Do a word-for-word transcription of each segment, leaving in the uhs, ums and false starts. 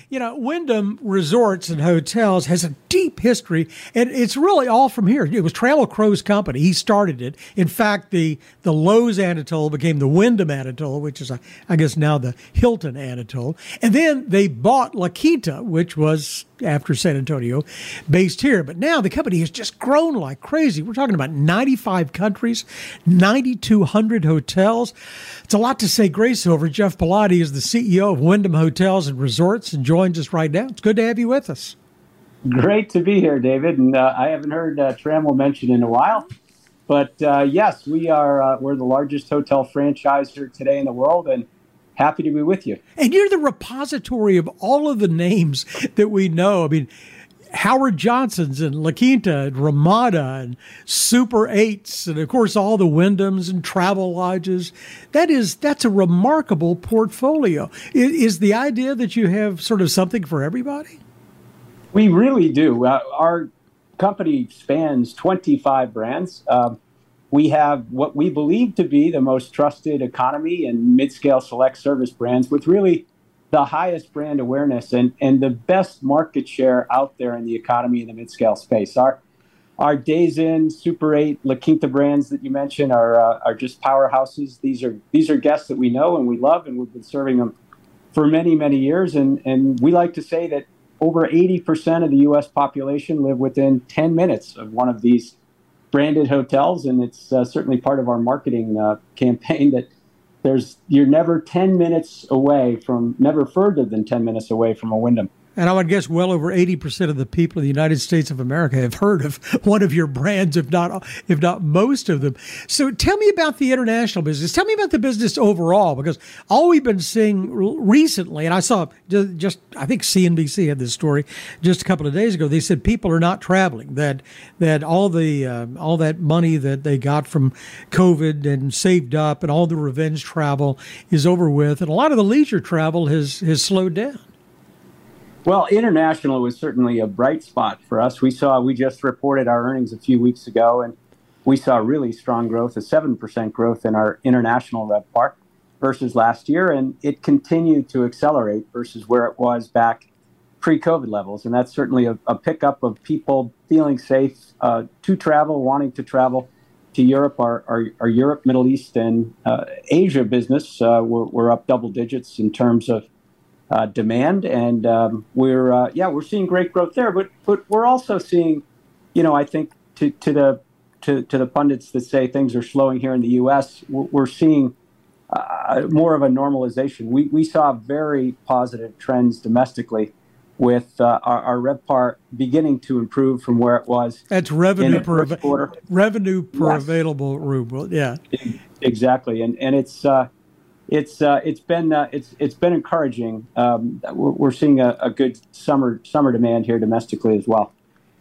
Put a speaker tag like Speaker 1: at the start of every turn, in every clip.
Speaker 1: You know, Wyndham Resorts and Hotels has a deep history, and it's really all from here. It was Trammell Crow's company. He started it. In fact, the, the Loews Anatole became the Wyndham Anatole, which is, I guess, now the Hilton Anatole. And then they bought La Quinta, which was, after San Antonio, based here. But now the company has just grown like crazy. We're talking about ninety-five countries, ninety-two hundred hotels. It's a lot to say grace over. Jeff Pilati is the C E O of Wyndham Hotels and Resorts and joins us right now. It's good to have you with us.
Speaker 2: Great to be here, David. And uh, I haven't heard uh, Trammell mentioned in a while. But uh, yes, we are uh, we're the largest hotel franchisor today in the world, and happy to be with you.
Speaker 1: And you're the repository of all of the names that we know. I mean, Howard Johnson's and La Quinta and Ramada and Super Eights and, of course, all the Wyndhams and Travel Lodges. That is, that's a remarkable portfolio. Is, is the idea that you have sort of something for everybody?
Speaker 2: We really do. Uh, our company spans twenty-five brands. Um, we have what we believe to be the most trusted economy and mid-scale select service brands with really the highest brand awareness and, and the best market share out there in the economy in the mid-scale space. Our our Days Inn, Super eight, La Quinta brands that you mentioned are uh, are just powerhouses. These are these are guests that we know and we love, and we've been serving them for many, many years. And, and we like to say that over eighty percent of the U S population live within ten minutes of one of these branded hotels, and it's uh, certainly part of our marketing uh, campaign that there's you're never ten minutes away from, never further than ten minutes away from a Wyndham.
Speaker 1: And I would guess well over eighty percent of the people in the United States of America have heard of one of your brands, if not if not most of them. So tell me about the international business. Tell me about the business overall, because all we've been seeing recently, and I saw just, just I think C N B C had this story just a couple of days ago. They said people are not traveling, that that all the uh, all that money that they got from COVID and saved up and all the revenge travel is over with, and a lot of the leisure travel has has slowed down.
Speaker 2: Well, international was certainly a bright spot for us. We saw, we just reported our earnings a few weeks ago, and we saw really strong growth, a seven percent growth in our international RevPAR versus last year, and it continued to accelerate versus where it was back pre-COVID levels. And that's certainly a, a pickup of people feeling safe uh, to travel, wanting to travel to Europe. Our, our, our Europe, Middle East, and uh, Asia business, uh, we're, we're up double digits in terms of Uh, demand, and um, we're uh, yeah we're seeing great growth there, but but we're also seeing, you know, I think to to the to, to the pundits that say things are slowing here in the U S, we're, we're seeing uh, more of a normalization. We we saw very positive trends domestically with uh, our, our RevPAR beginning to improve from where it was.
Speaker 1: That's revenue per
Speaker 2: quarter.
Speaker 1: revenue per
Speaker 2: Yes.
Speaker 1: available room. Well, yeah,
Speaker 2: exactly, and and it's. Uh, It's uh, it's been uh, it's it's been encouraging. Um, we're, we're seeing a, a good summer summer demand here domestically as well.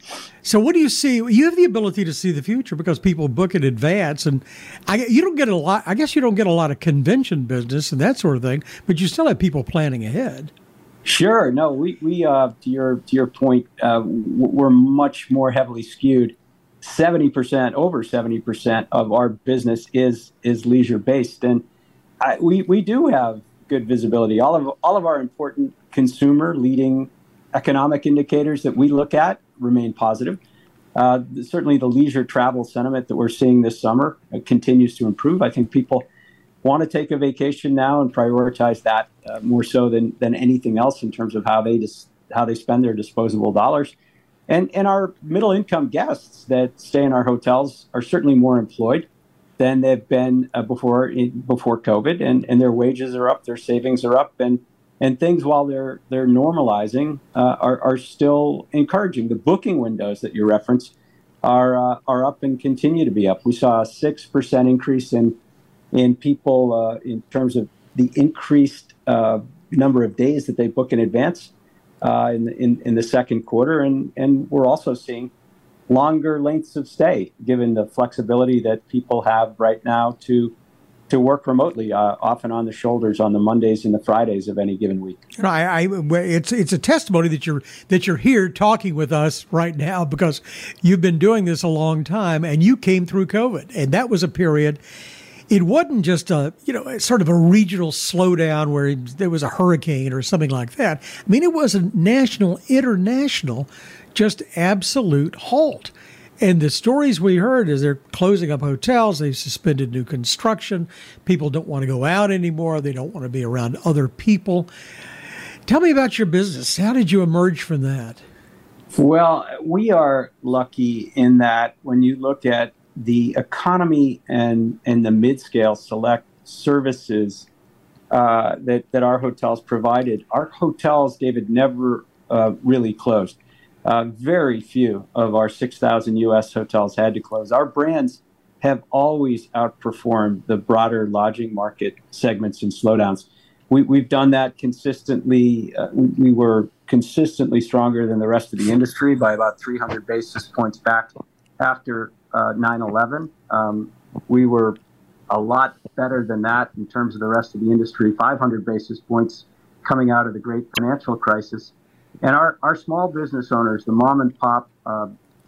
Speaker 1: So what do you see? You have the ability to see the future because people book in advance, and I, you don't get a lot. I guess you don't get a lot of convention business and that sort of thing, but you still have people planning ahead.
Speaker 2: Sure. No, we we uh, to your to your point, uh, we're much more heavily skewed. seventy percent, over seventy percent of our business is is leisure based, and I, we we do have good visibility. All of all of our important consumer leading economic indicators that we look at remain positive. Uh, certainly, the leisure travel sentiment that we're seeing this summer uh, continues to improve. I think people want to take a vacation now and prioritize that uh, more so than than anything else in terms of how they dis- how they spend their disposable dollars. And and our middle income guests that stay in our hotels are certainly more employed than they've been uh, before in, before COVID, and, and their wages are up, their savings are up, and and things, while they're they're normalizing, uh, are are still encouraging. The booking windows that you referenced are uh, are up and continue to be up. We saw a six percent increase in in people uh, in terms of the increased uh, number of days that they book in advance uh, in, in in the second quarter, and and we're also seeing longer lengths of stay, given the flexibility that people have right now to to work remotely, uh, often on the shoulders on the Mondays and the Fridays of any given week.
Speaker 1: You know, I, I, it's it's a testimony that you're that you're here talking with us right now, because you've been doing this a long time and you came through COVID, and that was a period. it wasn't just a, you know, sort of a regional slowdown where there was a hurricane or something like that. I mean, it was a national, international, just absolute halt. And the stories we heard is they're closing up hotels, they've suspended new construction, people don't want to go out anymore, they don't want to be around other people. Tell me about your business. How did you emerge from that?
Speaker 2: Well, we are lucky in that when you look at the economy and, and the mid-scale select services uh, that, that our hotels provided, our hotels, David, never uh, really closed. Uh, very few of our six thousand U S hotels had to close. Our brands have always outperformed the broader lodging market segments and slowdowns. We, we've done that consistently. Uh, we, we were consistently stronger than the rest of the industry by about three hundred basis points back after uh, nine eleven. Um, we were a lot better than that in terms of the rest of the industry, five hundred basis points coming out of the great financial crisis. And our, our small business owners, the mom and pop uh,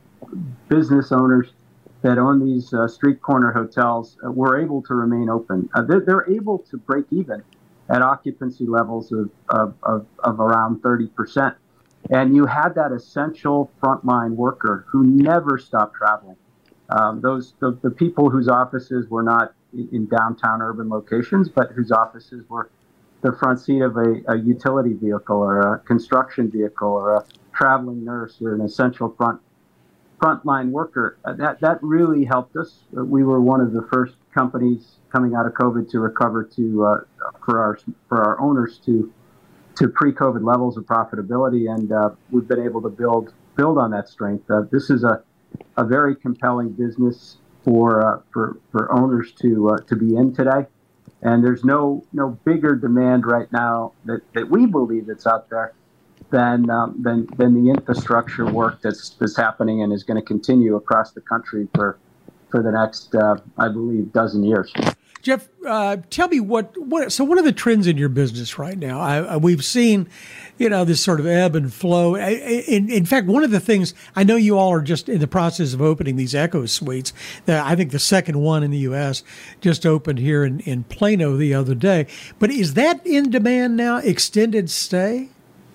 Speaker 2: business owners that own these uh, street corner hotels, uh, were able to remain open. Uh, they're, they're able to break even at occupancy levels of, of, of, of around thirty percent. And you had that essential frontline worker who never stopped traveling. Um, those the, the people whose offices were not in, in downtown urban locations, but whose offices were the front seat of a, a utility vehicle or a construction vehicle or a traveling nurse or an essential front frontline worker. Uh, that that really helped us. Uh, we were one of the first companies coming out of COVID to recover to uh, for our for our owners to to pre-COVID levels of profitability, and uh, we've been able to build build on that strength. Uh, this is a a very compelling business for uh, for for owners to uh, to be in today. And there's no no bigger demand right now that, that we believe that's out there than um, than than the infrastructure work that's that's happening and is going to continue across the country for for the next uh, I believe dozen years.
Speaker 1: Jeff, uh, tell me what, what, so what are the trends in your business right now? I, I, we've seen, you know, this sort of ebb and flow. I, in, in fact, one of the things, I know you all are just in the process of opening these Echo Suites. The, I think the second one in the U S just opened here in, in Plano the other day. But is that in demand now, extended stay?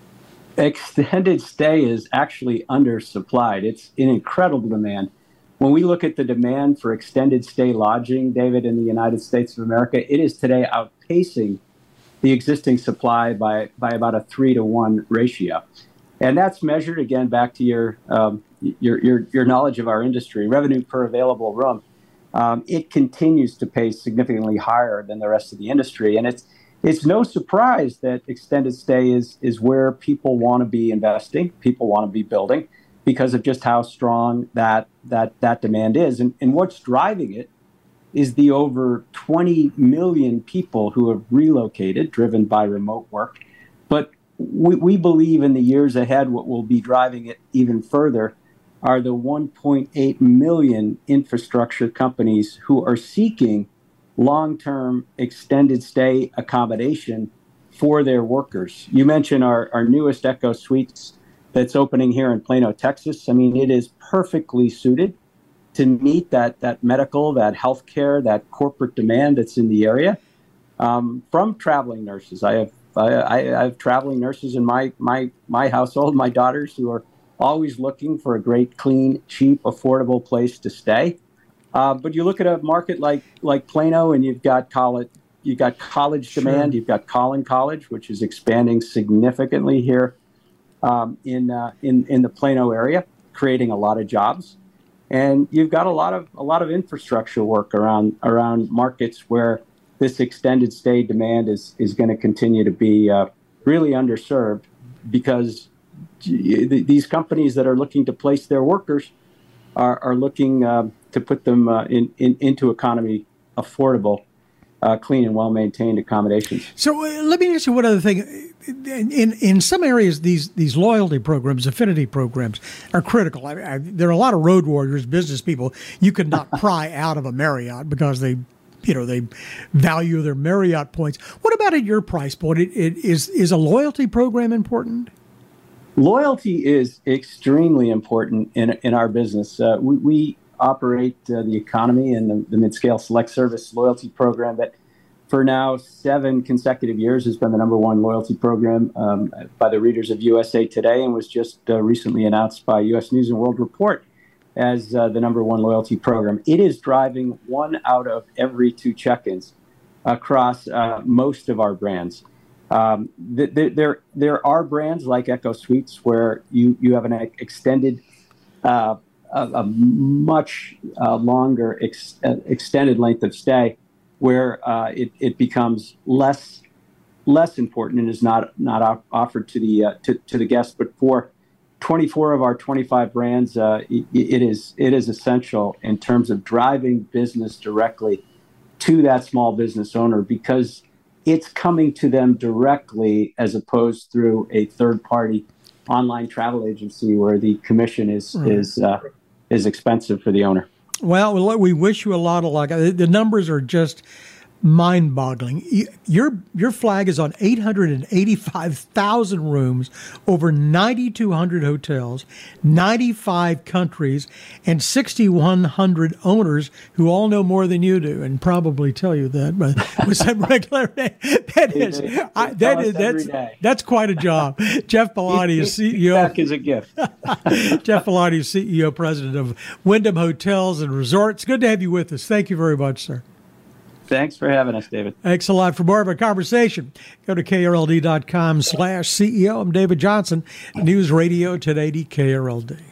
Speaker 2: Extended stay is actually undersupplied. It's in incredible demand. When we look at the demand for extended stay lodging, David, in the United States of America, it is today outpacing the existing supply by, by about a three to one ratio. And that's measured, again, back to your, um, your, your, your knowledge of our industry, revenue per available room. Um, it continues to pay significantly higher than the rest of the industry. And it's, it's no surprise that extended stay is, is where people want to be investing, people want to be building, because of just how strong that that that demand is. And, and what's driving it is the over twenty million people who have relocated, driven by remote work. But we, we believe in the years ahead, what will be driving it even further are the one point eight million infrastructure companies who are seeking long-term extended stay accommodation for their workers. You mentioned our, our newest Echo Suites that's opening here in Plano, Texas. I mean, it is perfectly suited to meet that that medical, that healthcare, that corporate demand that's in the area um, from traveling nurses. I have I, I have traveling nurses in my my my household, my daughters, who are always looking for a great, clean, cheap, affordable place to stay. Uh, but you look at a market like like Plano, and you've got college, you've got college
Speaker 1: Sure.
Speaker 2: demand. You've got Collin College, which is expanding significantly here. Um, in uh, in in the Plano area, creating a lot of jobs, and you've got a lot of a lot of infrastructure work around around markets where this extended stay demand is is going to continue to be uh, really underserved, because these companies that are looking to place their workers are are looking uh, to put them uh, in, in into economy affordable, uh, clean and well maintained accommodations.
Speaker 1: So uh, let me ask you one other thing. In in some areas, these these loyalty programs, affinity programs, are critical. I, I, there are a lot of road warriors, business people. You could not pry out of a Marriott because they, you know, they value their Marriott points. What about at your price point? It, it, is is a loyalty program important?
Speaker 2: Loyalty is extremely important in in our business. Uh, we, we operate uh, the economy and the, the mid-scale select service loyalty program that for now seven consecutive years has been the number one loyalty program um, by the readers of U S A Today, and was just uh, recently announced by U S News and World Report as uh, the number one loyalty program. It is driving one out of every two check-ins across uh, most of our brands. Um, th- th- there, there are brands like Echo Suites where you, you have an extended, uh, a, a much uh, longer ex- uh, extended length of stay, where uh, it, it becomes less less important and is not not op- offered to the uh, to, to the guests. But for twenty-four of our twenty-five brands, uh, it, it is it is essential in terms of driving business directly to that small business owner, because it's coming to them directly as opposed through a third party online travel agency where the commission is right. is uh, is expensive for the owner.
Speaker 1: Well, we wish you a lot of luck. The numbers are just mind-boggling. Your your flag is on eight hundred eighty-five thousand rooms, over nine thousand two hundred hotels, ninety-five countries, and six thousand one hundred owners who all know more than you do and probably tell you that. But with some regularity, that is I, that is that's that's quite a job. Jeff Bellotti is C E O.
Speaker 2: Back is a gift.
Speaker 1: Jeff Bellotti is C E O, President of Wyndham Hotels and Resorts. Good to have you with us. Thank you very much, sir.
Speaker 2: Thanks for having us, David.
Speaker 1: Thanks a lot. For more of our conversation, go to K R L D dot com slash C E O. I'm David Johnson, News Radio ten eighty K R L D.